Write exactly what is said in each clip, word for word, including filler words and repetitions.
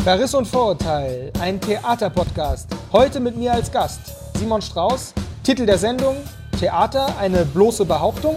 Verriss und Vorurteil, ein Theaterpodcast. Heute mit mir als Gast Simon Strauß. Titel der Sendung: Theater, eine bloße Behauptung.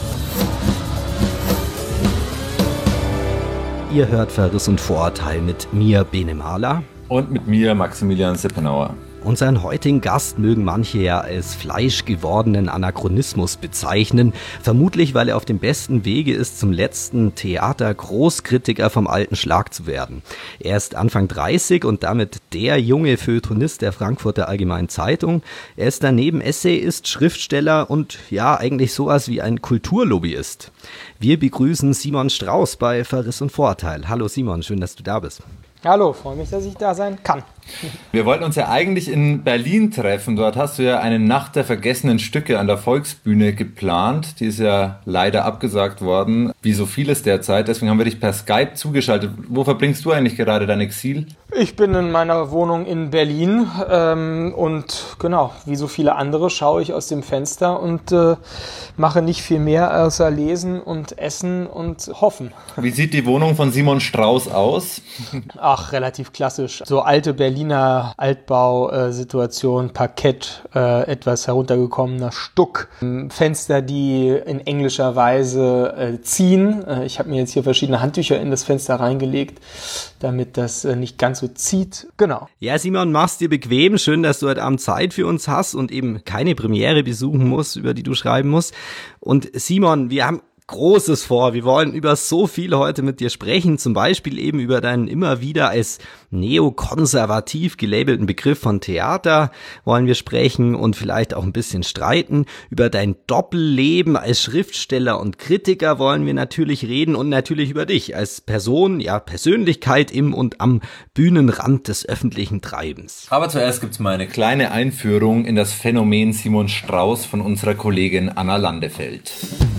Ihr hört Verriss und Vorurteil mit mir, Bene Mahler. Und mit mir, Maximilian Sippenauer. Unseren heutigen Gast mögen manche ja als fleischgewordenen Anachronismus bezeichnen, vermutlich weil er auf dem besten Wege ist, zum letzten Theater-Großkritiker vom alten Schlag zu werden. Er ist Anfang dreißig und damit der junge Feuilletonist der Frankfurter Allgemeinen Zeitung. Er ist daneben Essayist, Schriftsteller und ja, eigentlich sowas wie ein Kulturlobbyist. Wir begrüßen Simon Strauß bei Verriss und Vorurteil. Hallo Simon, schön, dass du da bist. Hallo, freue mich, dass ich da sein kann. Wir wollten uns ja eigentlich in Berlin treffen. Dort hast du ja eine Nacht der vergessenen Stücke an der Volksbühne geplant. Die ist ja leider abgesagt worden, wie so vieles derzeit. Deswegen haben wir dich per Skype zugeschaltet. Wo verbringst du eigentlich gerade dein Exil? Ich bin in meiner Wohnung in Berlin ähm, und genau, wie so viele andere schaue ich aus dem Fenster und äh, mache nicht viel mehr außer lesen und essen und hoffen. Wie sieht die Wohnung von Simon Strauß aus? Ach, relativ klassisch. So alte Berliner Altbausituation, Parkett, äh, etwas heruntergekommener Stuck, Fenster, die in englischer Weise äh, ziehen. Äh, ich habe mir jetzt hier verschiedene Handtücher in das Fenster reingelegt, damit das äh, nicht ganz so zieht. Genau. Ja, Simon, mach's dir bequem. Schön, dass du heute Abend Zeit für uns hast und eben keine Premiere besuchen musst, über die du schreiben musst. Und Simon, wir haben Großes vor. Wir wollen über so viel heute mit dir sprechen, zum Beispiel eben über deinen immer wieder als neokonservativ gelabelten Begriff von Theater wollen wir sprechen und vielleicht auch ein bisschen streiten. Über dein Doppelleben als Schriftsteller und Kritiker wollen wir natürlich reden und natürlich über dich als Person, ja Persönlichkeit im und am Bühnenrand des öffentlichen Treibens. Aber zuerst gibt's mal eine kleine Einführung in das Phänomen Simon Strauß von unserer Kollegin Anna Landefeld.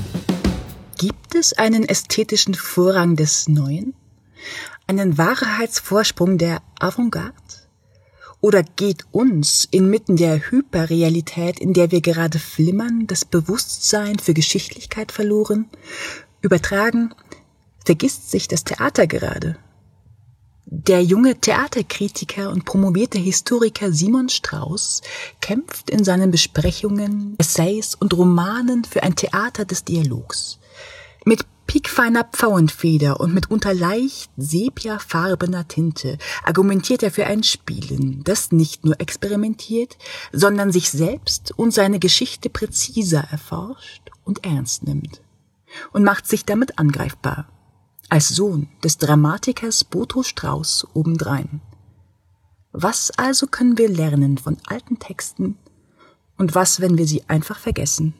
Gibt es einen ästhetischen Vorrang des Neuen? Einen Wahrheitsvorsprung der Avantgarde? Oder geht uns inmitten der Hyperrealität, in der wir gerade flimmern, das Bewusstsein für Geschichtlichkeit verloren? Übertragen, vergisst sich das Theater gerade? Der junge Theaterkritiker und promovierte Historiker Simon Strauß kämpft in seinen Besprechungen, Essays und Romanen für ein Theater des Dialogs. Mit piekfeiner Pfauenfeder und mitunter leicht sepiafarbener Tinte argumentiert er für ein Spielen, das nicht nur experimentiert, sondern sich selbst und seine Geschichte präziser erforscht und ernst nimmt und macht sich damit angreifbar. Als Sohn des Dramatikers Boto Strauß obendrein. Was also können wir lernen von alten Texten und was, wenn wir sie einfach vergessen?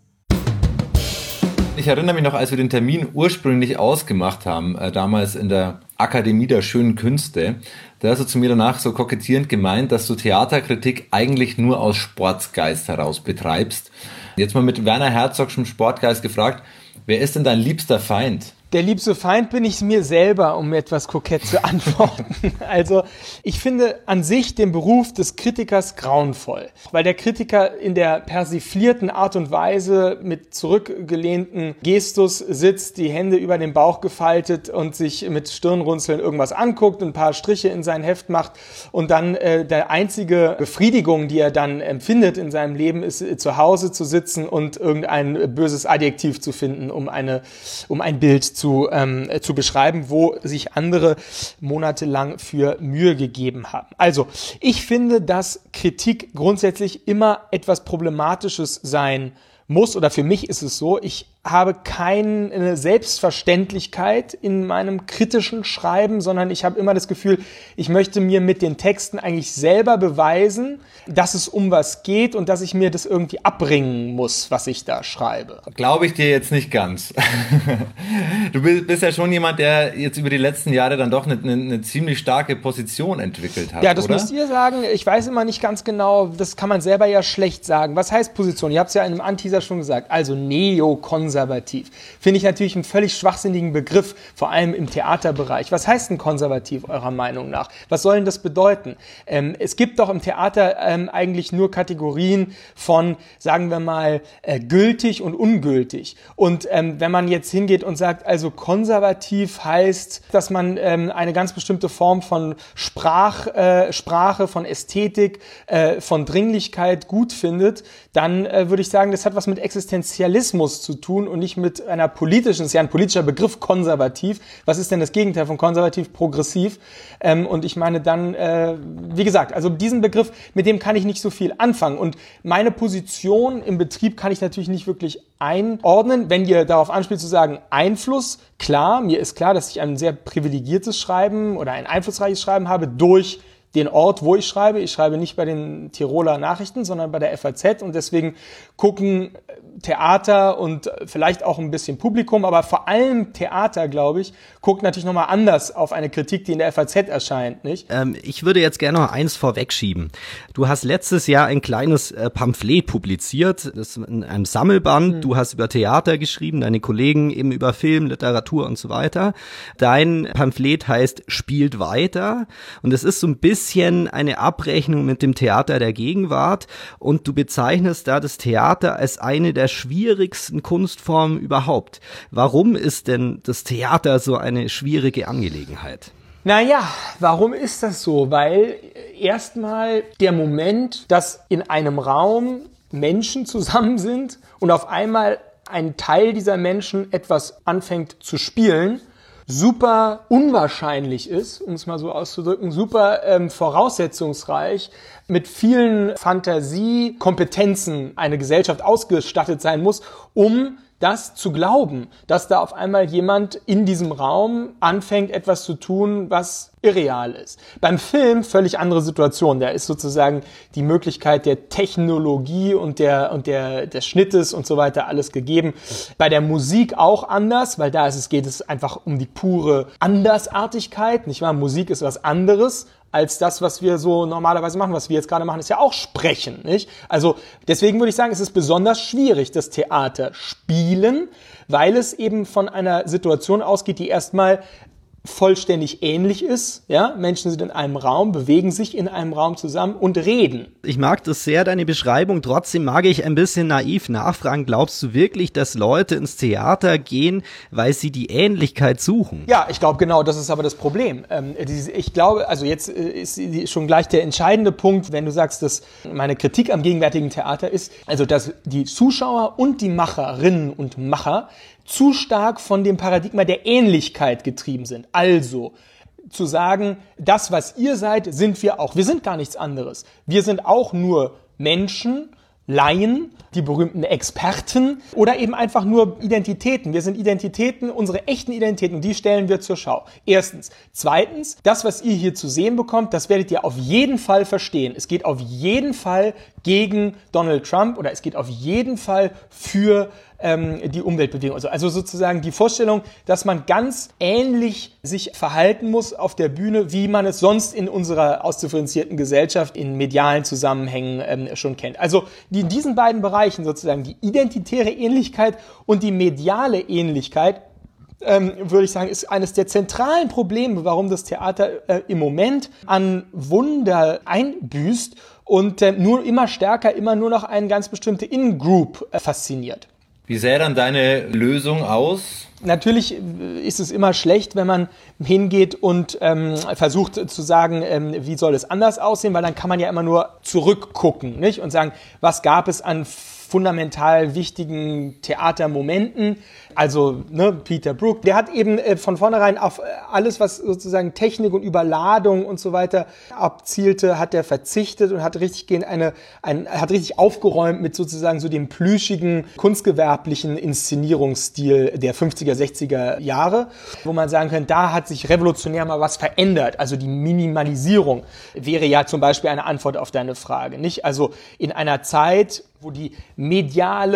Ich erinnere mich noch, als wir den Termin ursprünglich ausgemacht haben, äh, damals in der Akademie der Schönen Künste, da hast du zu mir danach so kokettierend gemeint, dass du Theaterkritik eigentlich nur aus Sportsgeist heraus betreibst. Jetzt mal mit Werner Herzogschem Sportgeist gefragt, wer ist denn dein liebster Feind? Der liebste Feind bin ich mir selber, um etwas kokett zu antworten. Also ich finde an sich den Beruf des Kritikers grauenvoll, weil der Kritiker in der persiflierten Art und Weise mit zurückgelehnten Gestus sitzt, die Hände über den Bauch gefaltet und sich mit Stirnrunzeln irgendwas anguckt, ein paar Striche in sein Heft macht und dann äh, der einzige Befriedigung, die er dann empfindet in seinem Leben, ist äh, zu Hause zu sitzen und irgendein böses Adjektiv zu finden, um eine, um ein Bild zu Zu, ähm, zu beschreiben, wo sich andere monatelang für Mühe gegeben haben. Also, ich finde, dass Kritik grundsätzlich immer etwas Problematisches sein muss, oder für mich ist es so, ich habe keine Selbstverständlichkeit in meinem kritischen Schreiben, sondern ich habe immer das Gefühl, ich möchte mir mit den Texten eigentlich selber beweisen, dass es um was geht und dass ich mir das irgendwie abbringen muss, was ich da schreibe. Glaube ich dir jetzt nicht ganz. Du bist ja schon jemand, der jetzt über die letzten Jahre dann doch eine, eine ziemlich starke Position entwickelt hat, Ja, das oder? müsst ihr sagen. Ich weiß immer nicht ganz genau, das kann man selber ja schlecht sagen. Was heißt Position? Ihr habt es ja in einem Anteaser schon gesagt. Also neokonservativ. konservativ, finde ich natürlich einen völlig schwachsinnigen Begriff, vor allem im Theaterbereich. Was heißt denn konservativ eurer Meinung nach? Was soll denn das bedeuten? Ähm, es gibt doch im Theater ähm, eigentlich nur Kategorien von, sagen wir mal, äh, gültig und ungültig. Und ähm, wenn man jetzt hingeht und sagt, also konservativ heißt, dass man ähm, eine ganz bestimmte Form von Sprach, äh, Sprache, von Ästhetik, äh, von Dringlichkeit gut findet, dann äh, würde ich sagen, das hat was mit Existenzialismus zu tun und nicht mit einer politischen, das ist ja ein politischer Begriff, konservativ. Was ist denn das Gegenteil von konservativ? Progressiv. Ähm, und ich meine dann, äh, wie gesagt, also diesen Begriff, mit dem kann ich nicht so viel anfangen. Und meine Position im Betrieb kann ich natürlich nicht wirklich einordnen. Wenn ihr darauf anspielt zu sagen, Einfluss, klar, mir ist klar, dass ich ein sehr privilegiertes Schreiben oder ein einflussreiches Schreiben habe durch den Ort, wo ich schreibe. Ich schreibe nicht bei den Tiroler Nachrichten, sondern bei der F A Z und deswegen gucken Theater und vielleicht auch ein bisschen Publikum, aber vor allem Theater, glaube ich, guckt natürlich nochmal anders auf eine Kritik, die in der F A Z erscheint, nicht? Ähm, ich würde jetzt gerne noch eins vorwegschieben. Du hast letztes Jahr ein kleines äh, Pamphlet publiziert, das in einem Sammelband. Mhm. Du hast über Theater geschrieben, deine Kollegen eben über Film, Literatur und so weiter. Dein Pamphlet heißt Spielt weiter und es ist so ein bisschen eine Abrechnung mit dem Theater der Gegenwart und du bezeichnest da das Theater als eine der schwierigsten Kunstformen überhaupt. Warum ist denn das Theater so eine schwierige Angelegenheit? Naja, warum ist das so? Weil erstmal der Moment, dass in einem Raum Menschen zusammen sind und auf einmal ein Teil dieser Menschen etwas anfängt zu spielen, super unwahrscheinlich ist, um es mal so auszudrücken, super ähm, voraussetzungsreich, mit vielen Fantasie, Kompetenzen eine Gesellschaft ausgestattet sein muss, um das zu glauben, dass da auf einmal jemand in diesem Raum anfängt, etwas zu tun, was irreal ist. Beim Film völlig andere Situation. Da ist sozusagen die Möglichkeit der Technologie und der und der des Schnittes und so weiter alles gegeben. Bei der Musik auch anders, weil da ist es geht es einfach um die pure Andersartigkeit, nicht wahr? Musik ist was anderes als das, was wir so normalerweise machen. Was wir jetzt gerade machen, ist ja auch Sprechen, nicht? Also deswegen würde ich sagen, es ist besonders schwierig, das Theater spielen, weil es eben von einer Situation ausgeht, die erstmal vollständig ähnlich ist. Ja? Menschen sind in einem Raum, bewegen sich in einem Raum zusammen und reden. Ich mag das sehr, deine Beschreibung. Trotzdem mag ich ein bisschen naiv nachfragen. Glaubst du wirklich, dass Leute ins Theater gehen, weil sie die Ähnlichkeit suchen? Ja, ich glaube genau, das ist aber das Problem. Ähm, ich glaube, also jetzt ist schon gleich der entscheidende Punkt, wenn du sagst, dass meine Kritik am gegenwärtigen Theater ist, also dass die Zuschauer und die Macherinnen und Macher zu stark von dem Paradigma der Ähnlichkeit getrieben sind. Also zu sagen, das, was ihr seid, sind wir auch. Wir sind gar nichts anderes. Wir sind auch nur Menschen, Laien, die berühmten Experten oder eben einfach nur Identitäten. Wir sind Identitäten, unsere echten Identitäten, die stellen wir zur Schau. Erstens. Zweitens, das, was ihr hier zu sehen bekommt, das werdet ihr auf jeden Fall verstehen. Es geht auf jeden Fall gegen Donald Trump oder es geht auf jeden Fall für ähm, die Umweltbewegung. Also, also sozusagen die Vorstellung, dass man ganz ähnlich sich verhalten muss auf der Bühne, wie man es sonst in unserer ausdifferenzierten Gesellschaft in medialen Zusammenhängen ähm, schon kennt. Also die in diesen beiden Bereichen sozusagen die identitäre Ähnlichkeit und die mediale Ähnlichkeit, ähm, würde ich sagen, ist eines der zentralen Probleme, warum das Theater äh, im Moment an Wunder einbüßt und äh, nur immer stärker, immer nur noch eine ganz bestimmte In-Group äh, fasziniert. Wie sähe dann deine Lösung aus? Natürlich ist es immer schlecht, wenn man hingeht und ähm, versucht zu sagen, ähm, wie soll es anders aussehen, weil dann kann man ja immer nur zurückgucken, nicht? Und sagen, was gab es an fundamental wichtigen Theatermomenten. Also ne, Peter Brook, der hat eben äh, von vornherein auf alles, was sozusagen Technik und Überladung und so weiter abzielte, hat er verzichtet und hat richtig gehend eine, ein, hat richtig aufgeräumt mit sozusagen so dem plüschigen, kunstgewerblichen Inszenierungsstil der fünfziger, sechziger Jahre, wo man sagen könnte, da hat sich revolutionär mal was verändert. Also die Minimalisierung wäre ja zum Beispiel eine Antwort auf deine Frage, nicht? Also in einer Zeit, wo die mediale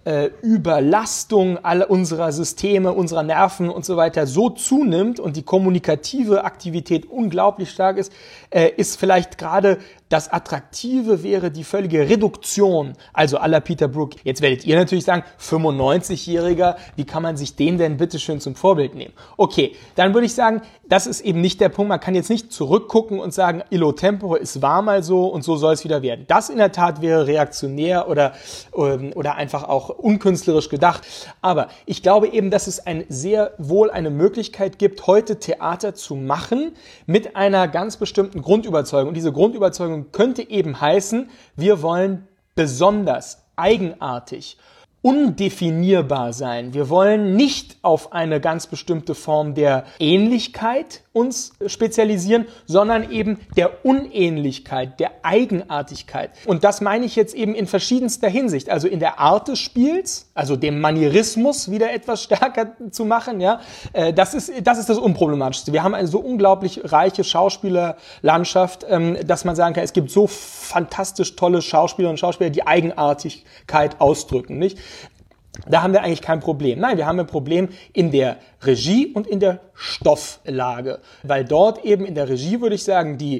äh, Überlastung aller unserer Systeme, unserer Nerven und so weiter so zunimmt und die kommunikative Aktivität unglaublich stark ist, äh, ist vielleicht gerade das Attraktive wäre die völlige Reduktion, also à la Peter Brook. Jetzt werdet ihr natürlich sagen, fünfundneunzigjähriger, wie kann man sich den denn bitteschön zum Vorbild nehmen? Okay, dann würde ich sagen, das ist eben nicht der Punkt. Man kann jetzt nicht zurückgucken und sagen, illo tempore, es war mal so und so soll es wieder werden. Das in der Tat wäre reaktionär oder, oder einfach auch unkünstlerisch gedacht. Aber ich glaube eben, dass es ein sehr wohl eine Möglichkeit gibt, heute Theater zu machen mit einer ganz bestimmten Grundüberzeugung. Und diese Grundüberzeugung könnte eben heißen, wir wollen besonders, eigenartig, undefinierbar sein. Wir wollen nicht auf eine ganz bestimmte Form der Ähnlichkeit uns spezialisieren, sondern eben der Unähnlichkeit, der Eigenartigkeit. Und das meine ich jetzt eben in verschiedenster Hinsicht. Also in der Art des Spiels, also dem Manierismus wieder etwas stärker zu machen. Ja, das ist, das ist das Unproblematischste. Wir haben eine so unglaublich reiche Schauspielerlandschaft, dass man sagen kann, es gibt so fantastisch tolle Schauspieler und Schauspieler, die Eigenartigkeit ausdrücken, nicht? Da haben wir eigentlich kein Problem. Nein, wir haben ein Problem in der Regie und in der Stofflage. Weil dort eben in der Regie, würde ich sagen, die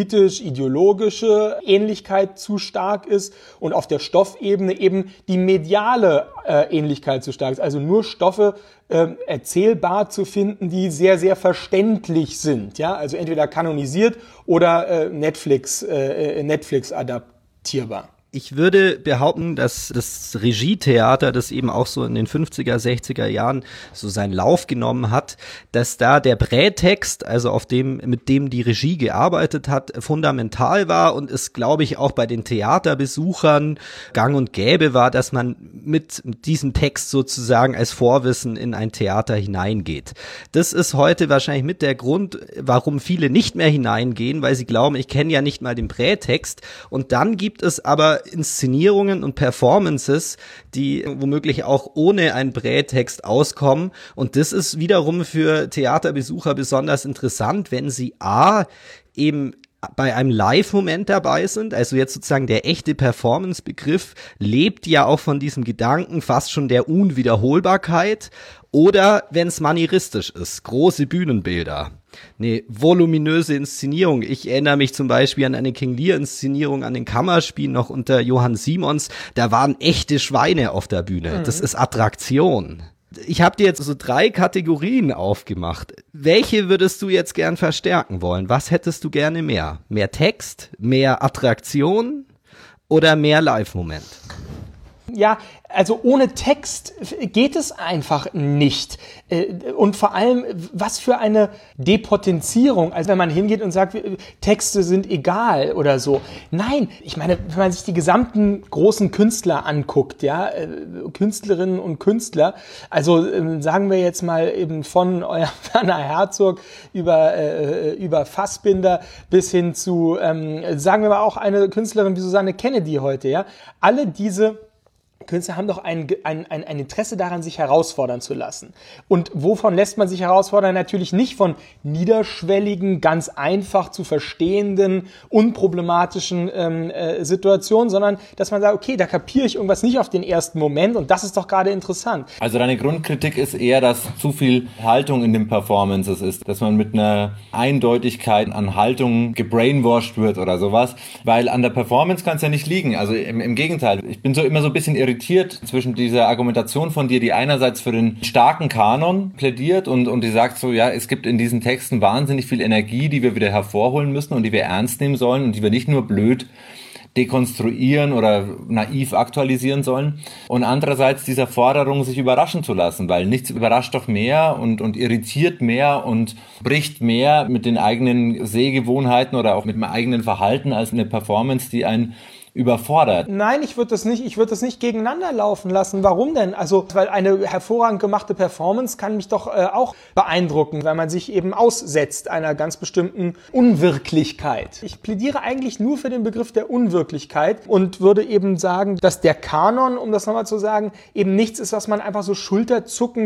politisch-ideologische Ähnlichkeit zu stark ist und auf der Stoffebene eben die mediale äh, Ähnlichkeit zu stark ist. Also nur Stoffe äh, erzählbar zu finden, die sehr, sehr verständlich sind. Ja? Also entweder kanonisiert oder äh, Netflix, äh, Netflix adaptierbar. Ich würde behaupten, dass das Regietheater, das eben auch so in den fünfziger, sechziger Jahren so seinen Lauf genommen hat, dass da der Prätext, also auf dem, mit dem die Regie gearbeitet hat, fundamental war und es, glaube ich, auch bei den Theaterbesuchern gang und gäbe war, dass man mit diesem Text sozusagen als Vorwissen in ein Theater hineingeht. Das ist heute wahrscheinlich mit der Grund, warum viele nicht mehr hineingehen, weil sie glauben, ich kenne ja nicht mal den Prätext. Und dann gibt es aber Inszenierungen und Performances, die womöglich auch ohne einen Prätext auskommen. Und das ist wiederum für Theaterbesucher besonders interessant, wenn sie a. eben bei einem Live-Moment dabei sind, also jetzt sozusagen der echte Performance-Begriff lebt ja auch von diesem Gedanken fast schon der Unwiederholbarkeit, oder wenn es manieristisch ist, große Bühnenbilder, eine voluminöse Inszenierung. Ich erinnere mich zum Beispiel an eine King Lear-Inszenierung an den Kammerspielen noch unter Johann Simons, da waren echte Schweine auf der Bühne, mhm. Das ist Attraktion. Ich habe dir jetzt so drei Kategorien aufgemacht. Welche würdest du jetzt gern verstärken wollen? Was hättest du gerne mehr? Mehr Text, mehr Attraktion oder mehr Live-Moment? Ja, also ohne Text geht es einfach nicht. Und vor allem, was für eine Depotenzierung. Also wenn man hingeht und sagt, Texte sind egal oder so. Nein, ich meine, wenn man sich die gesamten großen Künstler anguckt, ja, Künstlerinnen und Künstler, also sagen wir jetzt mal eben von euer Werner Herzog über, äh, über Fassbinder bis hin zu, ähm, sagen wir mal auch eine Künstlerin wie Susanne Kennedy heute, ja. Alle diese Künstler haben doch ein, ein, ein, ein Interesse daran, sich herausfordern zu lassen. Und wovon lässt man sich herausfordern? Natürlich nicht von niederschwelligen, ganz einfach zu verstehenden, unproblematischen ähm, äh, Situationen, sondern dass man sagt, okay, da kapiere ich irgendwas nicht auf den ersten Moment und das ist doch gerade interessant. Also deine Grundkritik ist eher, dass zu viel Haltung in den Performances ist, dass man mit einer Eindeutigkeit an Haltung gebrainwashed wird oder sowas, weil an der Performance kann es ja nicht liegen. Also im, im Gegenteil, ich bin so immer so ein bisschen irritiert zwischen dieser Argumentation von dir, die einerseits für den starken Kanon plädiert und, und die sagt so, ja, es gibt in diesen Texten wahnsinnig viel Energie, die wir wieder hervorholen müssen und die wir ernst nehmen sollen und die wir nicht nur blöd dekonstruieren oder naiv aktualisieren sollen. Und andererseits dieser Forderung, sich überraschen zu lassen, weil nichts überrascht doch mehr und, und irritiert mehr und bricht mehr mit den eigenen Sehgewohnheiten oder auch mit dem eigenen Verhalten als eine Performance, die einen überfordert. Nein, ich würde das nicht, ich würde das nicht gegeneinander laufen lassen. Warum denn? Also, weil eine hervorragend gemachte Performance kann mich doch äh, auch beeindrucken, weil man sich eben aussetzt einer ganz bestimmten Unwirklichkeit. Ich plädiere eigentlich nur für den Begriff der Unwirklichkeit und würde eben sagen, dass der Kanon, um das nochmal zu sagen, eben nichts ist, was man einfach so schulterzuckend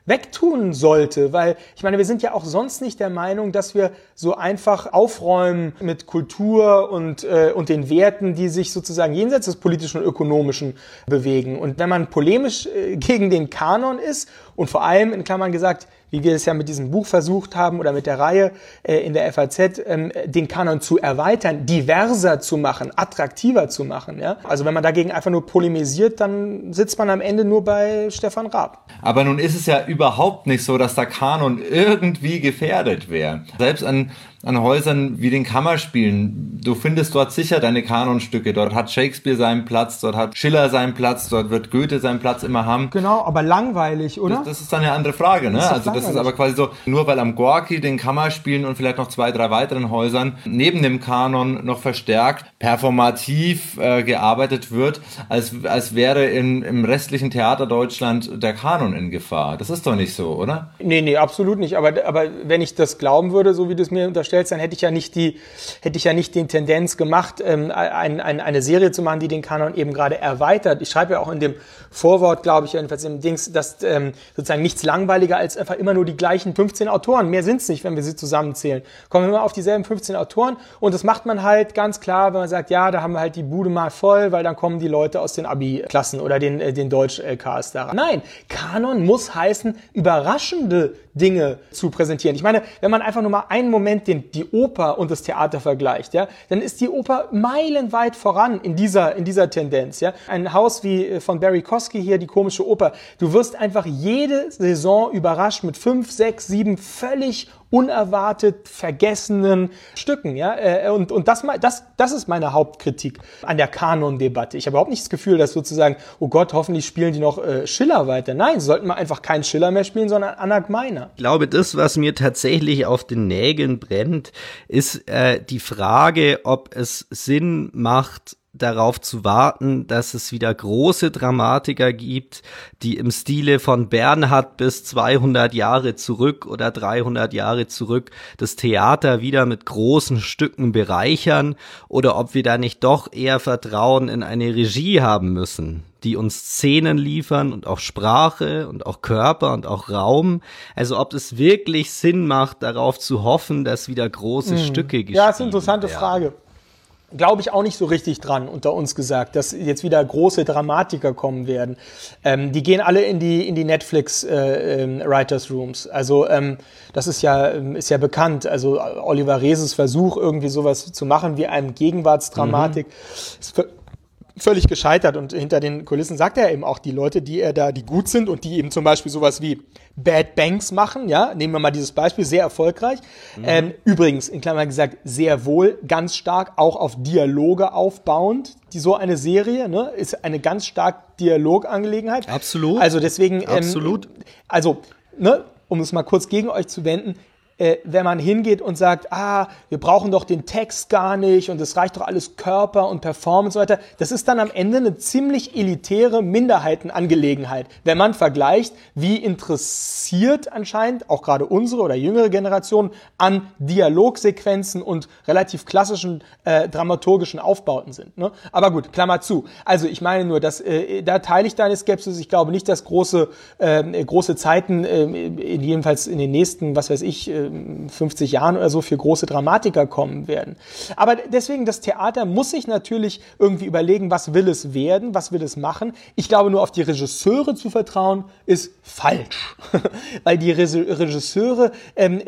wegtun sollte, weil ich meine, wir sind ja auch sonst nicht der Meinung, dass wir so einfach aufräumen mit Kultur und, äh, und den Werten, die sich sozusagen jenseits des politischen und ökonomischen bewegen. Und wenn man polemisch äh, gegen den Kanon ist und vor allem, in Klammern gesagt, wie wir es ja mit diesem Buch versucht haben oder mit der Reihe äh, in der F A Z, ähm, den Kanon zu erweitern, diverser zu machen, attraktiver zu machen. Ja? Also wenn man dagegen einfach nur polemisiert, dann sitzt man am Ende nur bei Stefan Raab. Aber nun ist es ja überhaupt nicht so, dass der Kanon irgendwie gefährdet wäre. Selbst an an Häusern wie den Kammerspielen. Du findest dort sicher deine Kanonstücke. Dort hat Shakespeare seinen Platz, dort hat Schiller seinen Platz, dort wird Goethe seinen Platz immer haben. Genau, aber langweilig, oder? Das, das ist dann eine andere Frage, ne? Das also das ist aber quasi so, nur weil am Gorki, den Kammerspielen und vielleicht noch zwei, drei weiteren Häusern neben dem Kanon noch verstärkt performativ äh, gearbeitet wird, als, als wäre in, im restlichen Theater Deutschland der Kanon in Gefahr. Das ist doch nicht so, oder? Nee, nee, absolut nicht. Aber, aber wenn ich das glauben würde, so wie du es mir unterstellst, dann hätte ich ja nicht die, hätte ich ja nicht die Tendenz gemacht, ähm, ein, ein, eine Serie zu machen, die den Kanon eben gerade erweitert. Ich schreibe ja auch in dem Vorwort, glaube ich, jedenfalls im Dings, dass ähm, sozusagen nichts langweiliger als einfach immer nur die gleichen fünfzehn Autoren. Mehr sind es nicht, wenn wir sie zusammenzählen. Kommen wir immer auf dieselben fünfzehn Autoren und das macht man halt ganz klar, wenn man sagt, ja, da haben wir halt die Bude mal voll, weil dann kommen die Leute aus den Abi-Klassen oder den, äh, den Deutsch-L Ks daran. Nein, Kanon muss heißen, überraschende Dinge zu präsentieren. Ich meine, wenn man einfach nur mal einen Moment den, die Oper und das Theater vergleicht, ja, dann ist die Oper meilenweit voran in dieser, in dieser Tendenz, ja. Ein Haus wie von Barry Kosky hier, die Komische Oper, du wirst einfach jede Saison überrascht mit fünf, sechs, sieben völlig unerwartet vergessenen Stücken, ja, und, und das, das, das ist meine Hauptkritik an der Kanon-Debatte. Ich habe überhaupt nicht das Gefühl, dass sozusagen, oh Gott, hoffentlich spielen die noch äh, Schiller weiter. Nein, sie sollten mal einfach keinen Schiller mehr spielen, sondern Anna Gmeiner. Ich glaube, das, was mir tatsächlich auf den Nägeln brennt, ist äh, die Frage, ob es Sinn macht, darauf zu warten, dass es wieder große Dramatiker gibt, die im Stile von Bernhard bis zweihundert Jahre zurück oder dreihundert Jahre zurück das Theater wieder mit großen Stücken bereichern, oder ob wir da nicht doch eher Vertrauen in eine Regie haben müssen, die uns Szenen liefern und auch Sprache und auch Körper und auch Raum. Also ob es wirklich Sinn macht, darauf zu hoffen, dass wieder große hm. Stücke geschrieben werden. Ja, das ist eine interessante Frage. Glaube ich auch nicht so richtig dran, unter uns gesagt, dass jetzt wieder große Dramatiker kommen werden. Ähm, die gehen alle in die in die Netflix äh, ähm, Writers Rooms. Also ähm, das ist ja ist ja bekannt. Also Oliver Reeses Versuch, irgendwie sowas zu machen wie eine Gegenwartsdramatik, mhm. ist völlig gescheitert, und hinter den Kulissen sagt er eben auch, die Leute, die er da, die gut sind und die eben zum Beispiel sowas wie Bad Banks machen, ja, nehmen wir mal dieses Beispiel, sehr erfolgreich. Mhm. Ähm, übrigens, in Klammern gesagt, sehr wohl, ganz stark auch auf Dialoge aufbauend, die so eine Serie, ne, ist eine ganz stark Dialogangelegenheit. Absolut. Also deswegen, ähm, Absolut. Also, ne, um es mal kurz gegen euch zu wenden, Äh, wenn man hingeht und sagt, ah, wir brauchen doch den Text gar nicht und es reicht doch alles Körper und Performance und so weiter, das ist dann am Ende eine ziemlich elitäre Minderheitenangelegenheit, wenn man vergleicht, wie interessiert anscheinend auch gerade unsere oder jüngere Generation an Dialogsequenzen und relativ klassischen äh, dramaturgischen Aufbauten sind. Ne? Aber gut, Klammer zu. Also ich meine nur, dass äh, da teile ich deine Skepsis. Ich glaube nicht, dass große äh, große Zeiten, äh, jedenfalls in den nächsten, was weiß ich, äh, fünfzig Jahren oder so für große Dramatiker kommen werden. Aber deswegen, das Theater muss sich natürlich irgendwie überlegen, was will es werden, was will es machen. Ich glaube, nur auf die Regisseure zu vertrauen, ist falsch. Weil die Regisseure, ähm,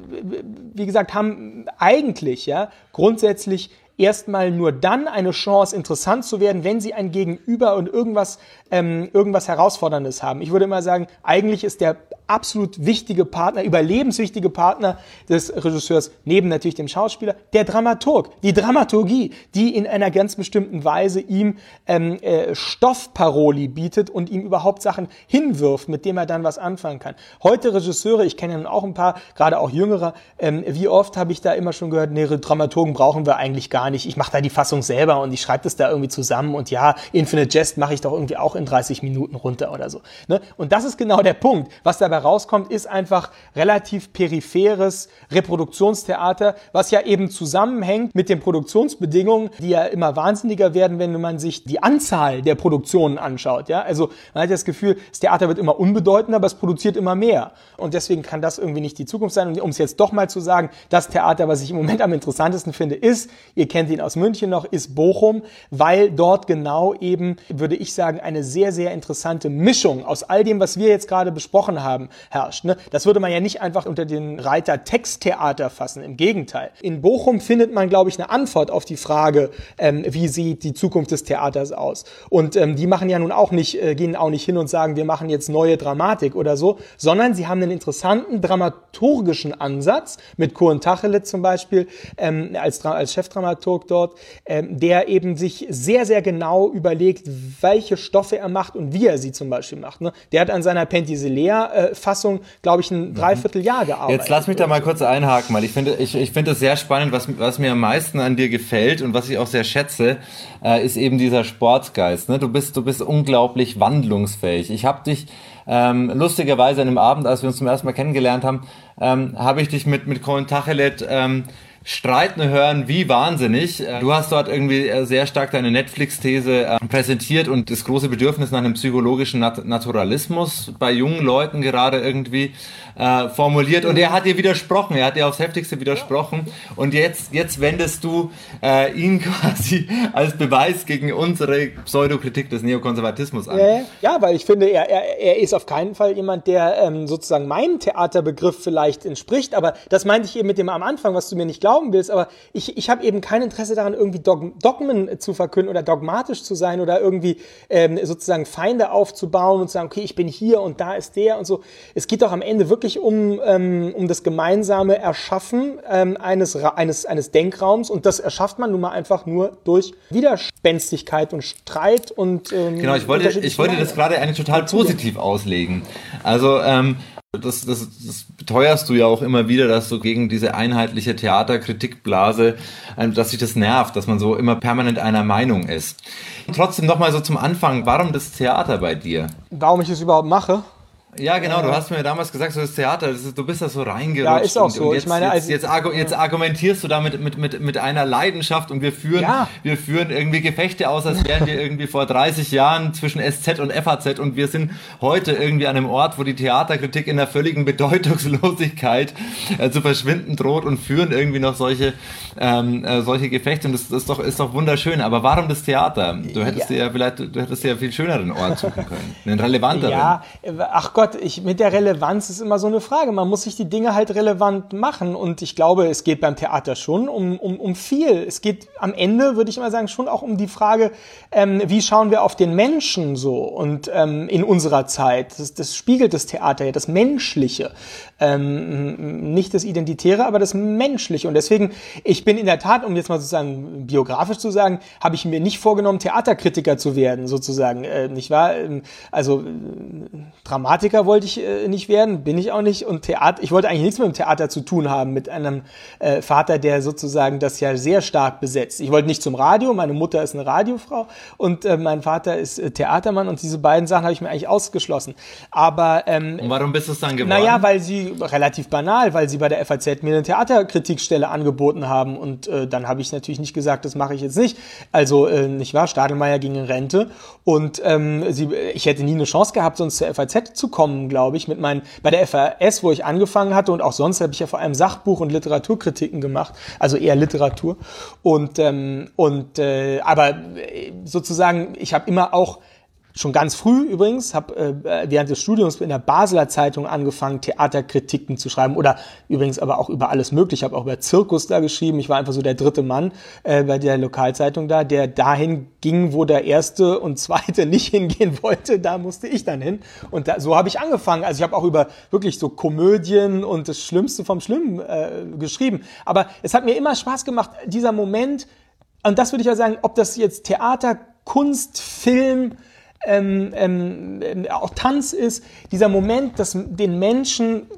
wie gesagt, haben eigentlich, ja, grundsätzlich erstmal nur dann eine Chance, interessant zu werden, wenn sie ein Gegenüber und irgendwas, ähm, irgendwas Herausforderndes haben. Ich würde immer sagen, eigentlich ist der absolut wichtige Partner, überlebenswichtige Partner des Regisseurs, neben natürlich dem Schauspieler, der Dramaturg, die Dramaturgie, die in einer ganz bestimmten Weise ihm ähm, äh, Stoffparoli bietet und ihm überhaupt Sachen hinwirft, mit dem er dann was anfangen kann. Heute Regisseure, ich kenne ja nun auch ein paar, gerade auch jüngere, ähm, wie oft habe ich da immer schon gehört, nee, Dramaturgen brauchen wir eigentlich gar nicht, ich mache da die Fassung selber und ich schreibe das da irgendwie zusammen und ja, Infinite Jest mache ich doch irgendwie auch in dreißig Minuten runter oder so. Ne? Und das ist genau der Punkt, was dabei dabei rauskommt, ist einfach relativ peripheres Reproduktionstheater, was ja eben zusammenhängt mit den Produktionsbedingungen, die ja immer wahnsinniger werden, wenn man sich die Anzahl der Produktionen anschaut. Ja? Also man hat das Gefühl, das Theater wird immer unbedeutender, aber es produziert immer mehr. Und deswegen kann das irgendwie nicht die Zukunft sein. Und um es jetzt doch mal zu sagen, das Theater, was ich im Moment am interessantesten finde, ist, ihr kennt ihn aus München noch, ist Bochum, weil dort genau eben, würde ich sagen, eine sehr, sehr interessante Mischung aus all dem, was wir jetzt gerade besprochen haben, herrscht. Ne? Das würde man ja nicht einfach unter den Reiter Texttheater fassen, im Gegenteil. In Bochum findet man, glaube ich, eine Antwort auf die Frage, ähm, wie sieht die Zukunft des Theaters aus. Und ähm, die machen ja nun auch nicht, äh, gehen auch nicht hin und sagen, wir machen jetzt neue Dramatik oder so, sondern sie haben einen interessanten dramaturgischen Ansatz, mit Kuren Tacheles zum Beispiel, ähm, als, als Chefdramaturg dort, ähm, der eben sich sehr, sehr genau überlegt, welche Stoffe er macht und wie er sie zum Beispiel macht. Ne? Der hat an seiner Penthesilea-Fassung, glaube ich, ein Dreivierteljahr gearbeitet. Jetzt lass mich da mal kurz einhaken, weil ich finde, ich, ich finde es sehr spannend, was, was mir am meisten an dir gefällt und was ich auch sehr schätze, äh, ist eben dieser Sportsgeist. Ne? Du bist, du bist unglaublich wandlungsfähig. Ich habe dich ähm, lustigerweise an dem Abend, als wir uns zum ersten Mal kennengelernt haben, ähm, habe ich dich mit mit Kuren Tacheles ähm, streiten hören, wie wahnsinnig. Du hast dort irgendwie sehr stark deine Netflix-These präsentiert und das große Bedürfnis nach einem psychologischen Nat- Naturalismus bei jungen Leuten gerade irgendwie äh, formuliert. Und er hat dir widersprochen, er hat dir aufs Heftigste widersprochen. Und jetzt, jetzt wendest du äh, ihn quasi als Beweis gegen unsere Pseudokritik des Neokonservatismus an. Ja, ja, weil ich finde, er, er, er ist auf keinen Fall jemand, der ähm, sozusagen meinem Theaterbegriff vielleicht entspricht. Aber das meinte ich eben mit dem am Anfang, was du mir nicht glaubst, willst, aber ich, ich habe eben kein Interesse daran, irgendwie Dogmen zu verkünden oder dogmatisch zu sein oder irgendwie ähm, sozusagen Feinde aufzubauen und zu sagen, okay, ich bin hier und da ist der und so. Es geht doch am Ende wirklich um, ähm, um das gemeinsame Erschaffen ähm, eines, eines, eines Denkraums und das erschafft man nun mal einfach nur durch Widerspenstigkeit und Streit und ähm, genau, ich wollte, ich wollte das gerade eigentlich total positiv auslegen. Also ähm, Das, das, das beteuerst du ja auch immer wieder, dass du gegen diese einheitliche Theaterkritikblase, dass sich das nervt, dass man so immer permanent einer Meinung ist. Trotzdem nochmal so zum Anfang, warum das Theater bei dir? Warum ich es überhaupt mache? Ja, genau, du hast mir damals gesagt, so das Theater, das ist, du bist da so reingerutscht. Ja, ist auch so. Und jetzt, ich meine, jetzt, jetzt, jetzt, jetzt argumentierst du damit mit, mit, mit einer Leidenschaft und wir führen, ja. wir führen irgendwie Gefechte aus, als wären wir irgendwie vor dreißig Jahren zwischen S Z und F A Z und wir sind heute irgendwie an einem Ort, wo die Theaterkritik in der völligen Bedeutungslosigkeit äh, zu verschwinden droht und führen irgendwie noch solche, ähm, äh, solche Gefechte und das, das ist, doch, ist doch wunderschön. Aber warum das Theater? Du hättest ja. dir ja vielleicht, du hättest dir ja viel schöneren Ort suchen können. Einen relevanteren. Ja, ach Gott, Ich, mit der Relevanz ist immer so eine Frage. Man muss sich die Dinge halt relevant machen und ich glaube, es geht beim Theater schon um, um, um viel. Es geht am Ende, würde ich mal sagen, schon auch um die Frage, ähm, wie schauen wir auf den Menschen so und ähm, in unserer Zeit. Das, das spiegelt das Theater ja, das Menschliche. Ähm, nicht das Identitäre, aber das Menschliche. Und deswegen, ich bin in der Tat, um jetzt mal sozusagen biografisch zu sagen, habe ich mir nicht vorgenommen, Theaterkritiker zu werden, sozusagen. Äh, nicht wahr? Also äh, Dramatiker wollte ich äh, nicht werden, bin ich auch nicht. Und Theater, ich wollte eigentlich nichts mit dem Theater zu tun haben, mit einem äh, Vater, der sozusagen das ja sehr stark besetzt. Ich wollte nicht zum Radio, meine Mutter ist eine Radiofrau und äh, mein Vater ist äh, Theatermann und diese beiden Sachen habe ich mir eigentlich ausgeschlossen. Aber ähm, und warum bist du es dann geworden? Naja, weil sie, relativ banal, weil sie bei der F A Z mir eine Theaterkritikstelle angeboten haben und äh, dann habe ich natürlich nicht gesagt, das mache ich jetzt nicht. Also, äh, nicht wahr, Stadelmeier ging in Rente und ähm, sie, ich hätte nie eine Chance gehabt, sonst zur F A Z zu kommen, glaube ich, mit meinen, bei der F A S, wo ich angefangen hatte und auch sonst habe ich ja vor allem Sachbuch- und Literaturkritiken gemacht, also eher Literatur und, ähm, und äh, aber sozusagen, ich habe immer auch schon ganz früh übrigens, habe äh, während des Studiums in der Basler Zeitung angefangen, Theaterkritiken zu schreiben oder übrigens aber auch über alles Mögliche. Ich habe auch über Zirkus da geschrieben. Ich war einfach so der dritte Mann äh, bei der Lokalzeitung da, der dahin ging, wo der Erste und Zweite nicht hingehen wollte. Da musste ich dann hin. Und da, so habe ich angefangen. Also ich habe auch über wirklich so Komödien und das Schlimmste vom Schlimmen äh, geschrieben. Aber es hat mir immer Spaß gemacht, dieser Moment, und das würde ich ja sagen, ob das jetzt Theater, Kunst, Film, Ähm, ähm, auch Tanz ist, dieser Moment, dass den Menschen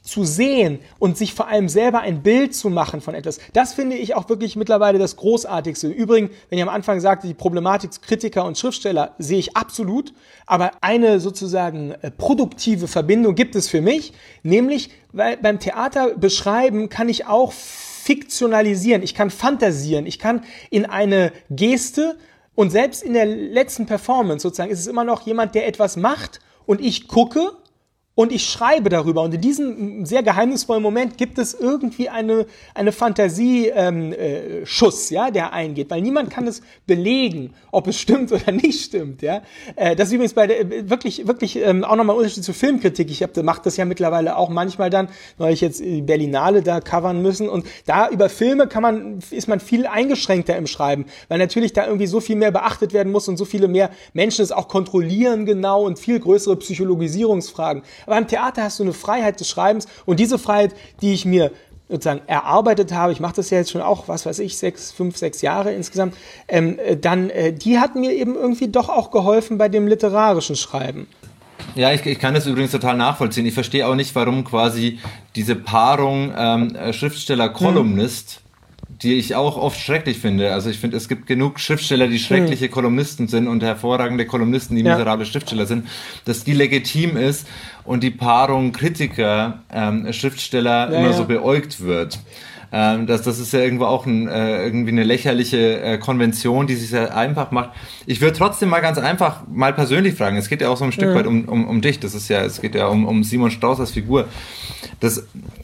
zu sehen und sich vor allem selber ein Bild zu machen von etwas, das finde ich auch wirklich mittlerweile das Großartigste. Übrigens, wenn ich am Anfang sagte, die Problematik Kritiker und Schriftsteller sehe ich absolut, aber eine sozusagen äh, produktive Verbindung gibt es für mich, nämlich, weil beim Theater beschreiben kann ich auch fiktionalisieren, ich kann fantasieren, ich kann in eine Geste und selbst in der letzten Performance sozusagen ist es immer noch jemand, der etwas macht und ich gucke und ich schreibe darüber. Und in diesem sehr geheimnisvollen Moment gibt es irgendwie eine, eine Fantasie-Schuss, ähm, äh, Schuss, ja, der eingeht. Weil niemand kann es belegen, ob es stimmt oder nicht stimmt. Ja? Äh, das ist übrigens bei der, wirklich, wirklich ähm, auch nochmal ein Unterschied zur Filmkritik. Ich hab, mache das ja mittlerweile auch manchmal dann, weil ich jetzt die Berlinale da covern müssen. Und da über Filme kann man, ist man viel eingeschränkter im Schreiben. Weil natürlich da irgendwie so viel mehr beachtet werden muss und so viele mehr Menschen es auch kontrollieren genau und viel größere Psychologisierungsfragen. Aber im Theater hast du eine Freiheit des Schreibens und diese Freiheit, die ich mir sozusagen erarbeitet habe, ich mache das ja jetzt schon auch, was weiß ich, sechs, fünf, sechs Jahre insgesamt, ähm, dann, äh, die hat mir eben irgendwie doch auch geholfen bei dem literarischen Schreiben. Ja, ich, ich kann das übrigens total nachvollziehen. Ich verstehe auch nicht, warum quasi diese Paarung ähm, Schriftsteller-Kolumnist, hm. die ich auch oft schrecklich finde. Also ich finde, es gibt genug Schriftsteller, die schreckliche hm. Kolumnisten sind und hervorragende Kolumnisten, die ja. miserable Schriftsteller sind, dass die legitim ist und die Paarung Kritiker, ähm, Schriftsteller ja, immer ja. so beäugt wird. Ähm, das, das ist ja irgendwo auch ein, äh, irgendwie eine lächerliche äh, Konvention, die sich sehr einfach macht. Ich würde trotzdem mal ganz einfach mal persönlich fragen. Es geht ja auch so ein Stück mhm. weit um, um, um dich. Das ist ja, es geht ja um, um Simon Strauß als Figur. Das,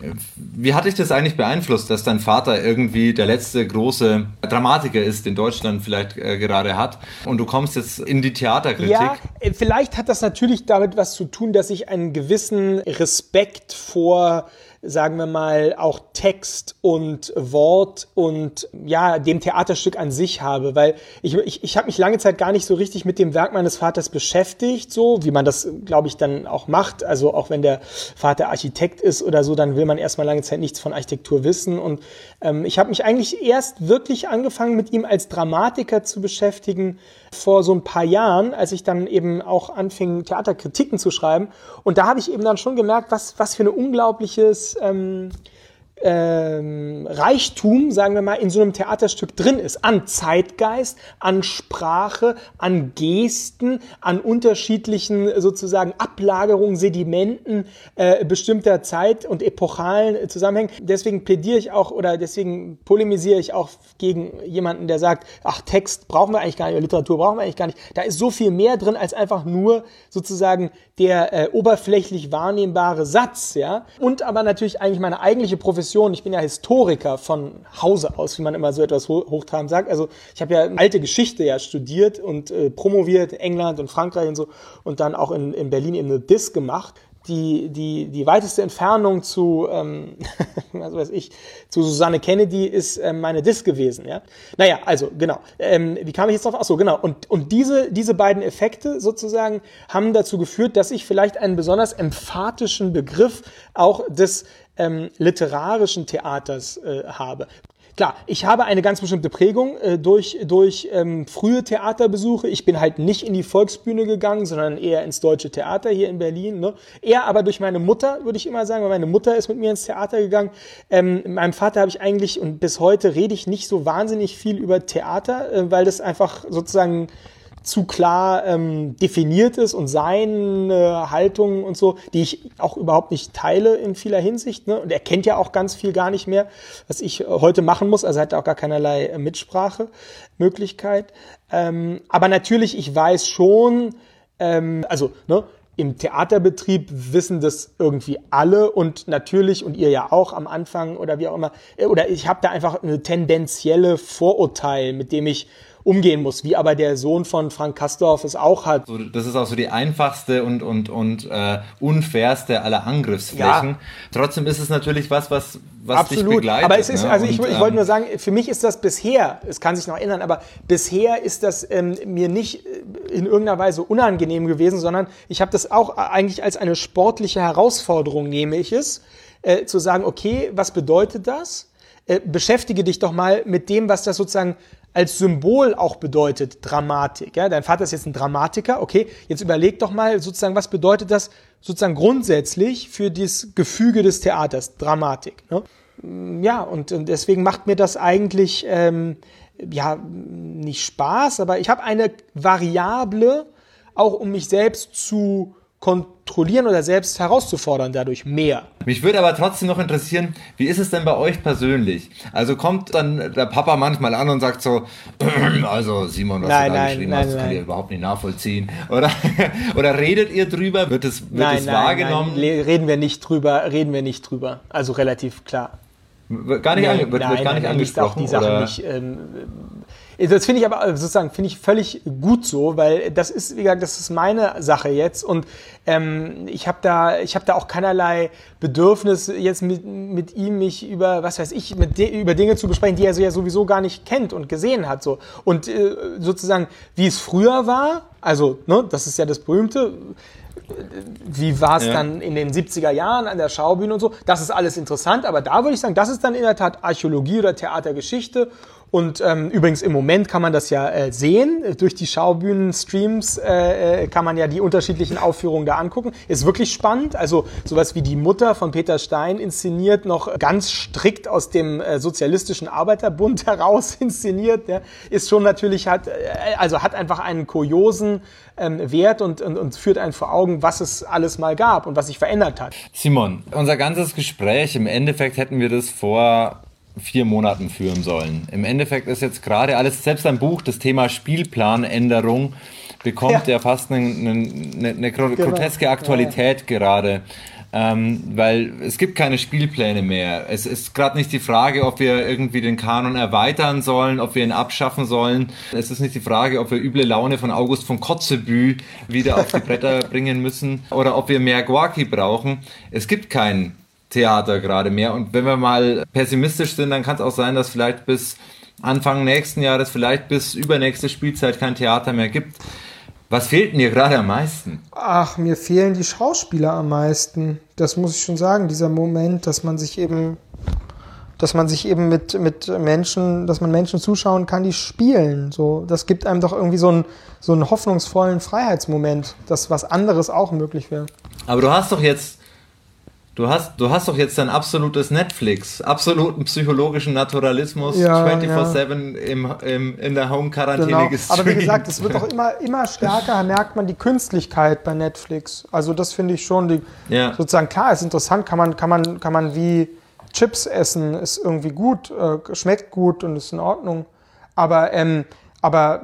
wie hat dich das eigentlich beeinflusst, dass dein Vater irgendwie der letzte große Dramatiker ist, den Deutschland vielleicht äh, gerade hat, und du kommst jetzt in die Theaterkritik? Ja, vielleicht hat das natürlich damit was zu tun, dass ich einen gewissen Respekt vor, sagen wir mal, auch Text und Wort und ja, dem Theaterstück an sich habe, weil ich, ich, ich habe mich lange Zeit gar nicht so richtig mit dem Werk meines Vaters beschäftigt, so wie man das, glaube ich, dann auch macht. Also auch wenn der Vater Architekt ist oder so, dann will man erstmal lange Zeit nichts von Architektur wissen. Und ähm, ich habe mich eigentlich erst wirklich angefangen, mit ihm als Dramatiker zu beschäftigen vor so ein paar Jahren, als ich dann eben auch anfing, Theaterkritiken zu schreiben. Und da habe ich eben dann schon gemerkt, was, was für ein unglaubliches ähm, ähm, Reichtum, sagen wir mal, in so einem Theaterstück drin ist. An Zeitgeist, an Sprache, an Gesten, an unterschiedlichen sozusagen Ablagerungen, Sedimenten äh, bestimmter Zeit und epochalen äh, Zusammenhängen. Deswegen plädiere ich auch oder deswegen polemisiere ich auch gegen jemanden, der sagt, ach, Text brauchen wir eigentlich gar nicht, oder Literatur brauchen wir eigentlich gar nicht. Da ist so viel mehr drin als einfach nur sozusagen der äh, oberflächlich wahrnehmbare Satz, ja. Und aber natürlich eigentlich meine eigentliche Profession. Ich bin ja Historiker von Hause aus, wie man immer so etwas ho- hochtrabend sagt. Also ich habe ja alte Geschichte ja studiert und äh, promoviert in England und Frankreich und so und dann auch in, in Berlin eben eine Diss gemacht. Die, die, die weiteste Entfernung zu, ähm, was weiß ich, zu Susanne Kennedy ist ähm, meine Diss gewesen, ja. Naja, also, genau. Ähm, wie kam ich jetzt drauf? Ach so, genau. Und, und diese, diese beiden Effekte sozusagen haben dazu geführt, dass ich vielleicht einen besonders emphatischen Begriff auch des ähm, literarischen Theaters äh, habe. Klar, ich habe eine ganz bestimmte Prägung äh, durch, durch ähm, frühe Theaterbesuche. Ich bin halt nicht in die Volksbühne gegangen, sondern eher ins Deutsche Theater hier in Berlin. Ne? Eher aber durch meine Mutter, würde ich immer sagen, weil meine Mutter ist mit mir ins Theater gegangen. Ähm, mit meinem Vater habe ich eigentlich, und bis heute rede ich nicht so wahnsinnig viel über Theater, äh, weil das einfach sozusagen zu klar ähm, definiert ist und seine Haltung und so, die ich auch überhaupt nicht teile in vieler Hinsicht. Ne? Und er kennt ja auch ganz viel gar nicht mehr, was ich heute machen muss. Also er hat auch gar keinerlei äh, Mitsprachemöglichkeit. Ähm, aber natürlich, ich weiß schon, ähm, also ne, im Theaterbetrieb wissen das irgendwie alle und natürlich, und ihr ja auch am Anfang oder wie auch immer, oder ich habe da einfach eine tendenzielle Vorurteil, mit dem ich umgehen muss, wie aber der Sohn von Frank Kastorf es auch hat. Das ist auch so die einfachste und und und äh, unfairste aller Angriffsflächen. Ja. Trotzdem ist es natürlich was, was was Absolut. dich begleitet. Aber es ist, ne? also ich, und, ich ähm, wollte nur sagen, für mich ist das bisher, es kann sich noch ändern, aber bisher ist das ähm, mir nicht in irgendeiner Weise unangenehm gewesen, sondern ich habe das auch eigentlich als eine sportliche Herausforderung, nehme ich es, äh, zu sagen, okay, was bedeutet das? Äh, beschäftige dich doch mal mit dem, was das sozusagen als Symbol auch bedeutet Dramatik. Ja? Dein Vater ist jetzt ein Dramatiker, okay, jetzt überleg doch mal sozusagen, was bedeutet das sozusagen grundsätzlich für das Gefüge des Theaters, Dramatik. Ne? Ja, und, und deswegen macht mir das eigentlich ähm, ja nicht Spaß, aber ich habe eine Variable, auch um mich selbst zu kontrollieren oder selbst herauszufordern, dadurch mehr. Mich würde aber trotzdem noch interessieren, wie ist es denn bei euch persönlich? Also kommt dann der Papa manchmal an und sagt so, also Simon, was nein, du da nein, geschrieben nein, hast, das kann nein. ich überhaupt nicht nachvollziehen. Oder, oder redet ihr drüber? Wird es, wird nein, es nein, wahrgenommen? Nein, reden wir nicht drüber, reden wir nicht drüber. Also relativ klar. Gar nicht, nein, ange- wird, nein, wird gar nein, nicht nein, angesprochen? auch die Sachen oder? nicht. Ähm, das finde ich aber sozusagen finde ich völlig gut so, weil das ist, wie gesagt, das ist meine Sache jetzt und ähm, ich habe da, ich habe da auch keinerlei Bedürfnis jetzt mit, mit ihm mich über, was weiß ich, mit de- über Dinge zu besprechen, die er so ja sowieso gar nicht kennt und gesehen hat so und äh, sozusagen wie es früher war, also ne, das ist ja das Berühmte. Wie war es ja. dann in den siebziger Jahren an der Schaubühne und so. Das ist alles interessant, aber da würde ich sagen, das ist dann in der Tat Archäologie oder Theatergeschichte. Und ähm, übrigens im Moment kann man das ja äh, sehen. Durch die Schaubühnen-Streams äh, kann man ja die unterschiedlichen Aufführungen da angucken. Ist wirklich spannend. Also sowas wie die Mutter von Peter Stein inszeniert, noch ganz strikt aus dem äh, Sozialistischen Arbeiterbund heraus inszeniert. Ja. Ist schon natürlich, hat, äh, also hat einfach einen kuriosen ähm, Wert und, und, und führt einen vor Augen, was es alles mal gab und was sich verändert hat. Simon, unser ganzes Gespräch, im Endeffekt hätten wir das vor vier Monaten führen sollen. Im Endeffekt ist jetzt gerade alles, selbst ein Buch, das Thema Spielplanänderung bekommt ja, ja fast eine, eine, eine groteske Aktualität ja. gerade. Ähm, weil es gibt keine Spielpläne mehr. Es ist gerade nicht die Frage, ob wir irgendwie den Kanon erweitern sollen, ob wir ihn abschaffen sollen. Es ist nicht die Frage, ob wir üble Laune von August von Kotzebue wieder auf die Bretter bringen müssen oder ob wir mehr Gorki brauchen. Es gibt keinen Theater gerade mehr. Und wenn wir mal pessimistisch sind, dann kann es auch sein, dass vielleicht bis Anfang nächsten Jahres, vielleicht bis übernächste Spielzeit kein Theater mehr gibt. Was fehlt denn dir gerade am meisten? Ach, mir fehlen die Schauspieler am meisten. Das muss ich schon sagen, dieser Moment, dass man sich eben, dass man sich eben mit, mit Menschen, dass man Menschen zuschauen kann, die spielen. So, das gibt einem doch irgendwie so einen, so einen hoffnungsvollen Freiheitsmoment, dass was anderes auch möglich wäre. Aber du hast doch jetzt Du hast, du hast doch jetzt ein absolutes Netflix, absoluten psychologischen Naturalismus, ja, vierundzwanzig sieben ja. im, im, in der Home-Quarantäne genau. gestreamt. Aber wie gesagt, es wird doch immer, immer stärker, merkt man die Künstlichkeit bei Netflix. Also das finde ich schon, die, ja. sozusagen klar, ist interessant, kann man, kann man, kann man wie Chips essen, ist irgendwie gut, äh, schmeckt gut und ist in Ordnung. Aber, ähm, aber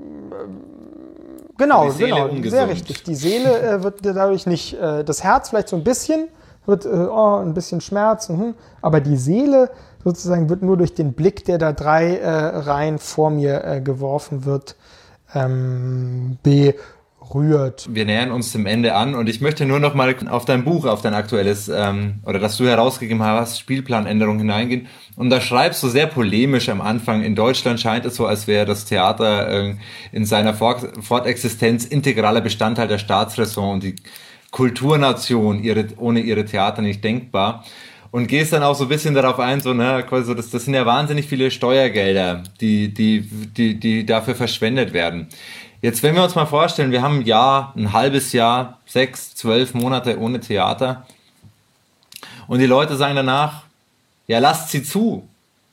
äh, genau, genau, ungesund. Sehr richtig. Die Seele äh, wird dadurch nicht, äh, das Herz vielleicht so ein bisschen, wird äh, oh, ein bisschen Schmerz, mh. aber die Seele sozusagen wird nur durch den Blick, der da drei äh, Reihen vor mir äh, geworfen wird, ähm, berührt. Wir nähern uns dem Ende an und ich möchte nur noch mal auf dein Buch, auf dein aktuelles, ähm, oder das du herausgegeben hast, Spielplanänderung hineingehen. Und da schreibst du sehr polemisch am Anfang, in Deutschland scheint es so, als wäre das Theater äh, in seiner Fortexistenz integraler Bestandteil der Staatsräson und die Kulturnation ihre, ohne ihre Theater nicht denkbar. Und gehst dann auch so ein bisschen darauf ein, so, ne, quasi so, das, das sind ja wahnsinnig viele Steuergelder, die, die, die, die dafür verschwendet werden. Jetzt, wenn wir uns mal vorstellen, wir haben ein Jahr, ein halbes Jahr, sechs, zwölf Monate ohne Theater und die Leute sagen danach, ja, lasst sie zu.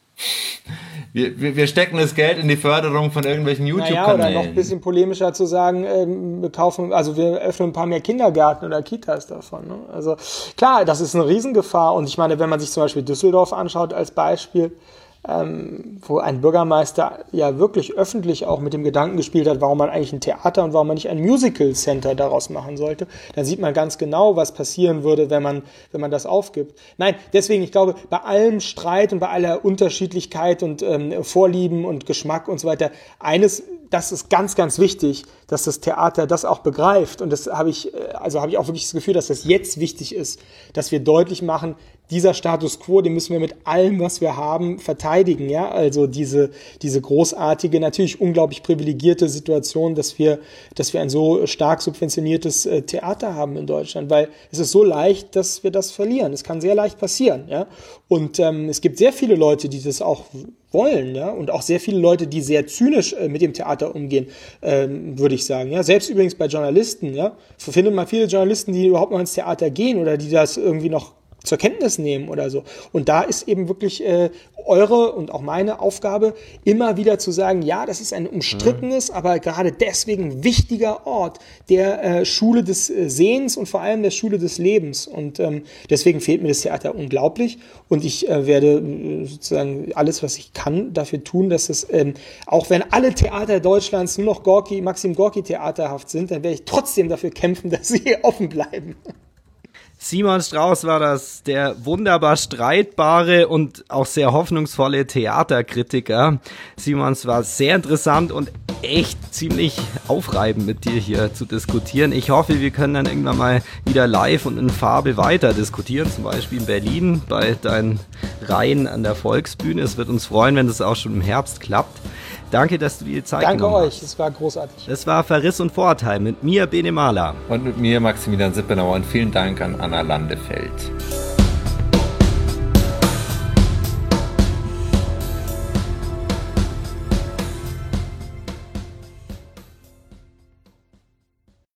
Wir, wir, wir stecken das Geld in die Förderung von irgendwelchen YouTube-Kanälen. Naja, oder noch ein bisschen polemischer zu sagen, ähm, wir kaufen, also wir öffnen ein paar mehr Kindergärten oder Kitas davon. Ne? Also klar, das ist eine Riesengefahr. Und ich meine, wenn man sich zum Beispiel Düsseldorf anschaut als Beispiel, ähm, wo ein Bürgermeister ja wirklich öffentlich auch mit dem Gedanken gespielt hat, warum man eigentlich ein Theater und warum man nicht ein Musical Center daraus machen sollte, dann sieht man ganz genau, was passieren würde, wenn man, wenn man das aufgibt. Nein, deswegen, ich glaube, bei allem Streit und bei aller Unterschiedlichkeit und ähm, Vorlieben und Geschmack und so weiter, eines, das ist ganz, ganz wichtig, dass das Theater das auch begreift. Und das habe ich, also habe ich auch wirklich das Gefühl, dass das jetzt wichtig ist, dass wir deutlich machen, dieser Status quo, den müssen wir mit allem, was wir haben, verteidigen, ja, also diese, diese großartige, natürlich unglaublich privilegierte Situation, dass wir, dass wir ein so stark subventioniertes äh, Theater haben in Deutschland, weil es ist so leicht, dass wir das verlieren. Es kann sehr leicht passieren, ja, und ähm, es gibt sehr viele Leute, die das auch wollen, ja, und auch sehr viele Leute, die sehr zynisch äh, mit dem Theater umgehen, ähm, würde ich sagen, ja, selbst übrigens bei Journalisten, ja, findet man viele Journalisten, die überhaupt noch ins Theater gehen oder die das irgendwie noch zur Kenntnis nehmen oder so. Und da ist eben wirklich äh, eure und auch meine Aufgabe, immer wieder zu sagen, ja, das ist ein umstrittenes, mhm. aber gerade deswegen wichtiger Ort der äh, Schule des äh, Sehens und vor allem der Schule des Lebens. Und ähm, deswegen fehlt mir das Theater unglaublich. Und ich äh, werde äh, sozusagen alles, was ich kann, dafür tun, dass es, ähm, auch wenn alle Theater Deutschlands nur noch Gorki, Maxim Gorki theaterhaft sind, dann werde ich trotzdem dafür kämpfen, dass sie offen bleiben. Simon Strauß war das, der wunderbar streitbare und auch sehr hoffnungsvolle Theaterkritiker. Simon, es war sehr interessant und echt ziemlich aufreibend mit dir hier zu diskutieren. Ich hoffe, wir können dann irgendwann mal wieder live und in Farbe weiter diskutieren, zum Beispiel in Berlin bei deinen Reihen an der Volksbühne. Es wird uns freuen, wenn das auch schon im Herbst klappt. Danke, dass du dir Zeit Danke genommen hast. Danke euch, es war großartig. Das war Verriss und Vorurteil mit mir, Bene Mahler. Und mit mir, Maximilian Sippenauer. Und vielen Dank an Anna Landefeld.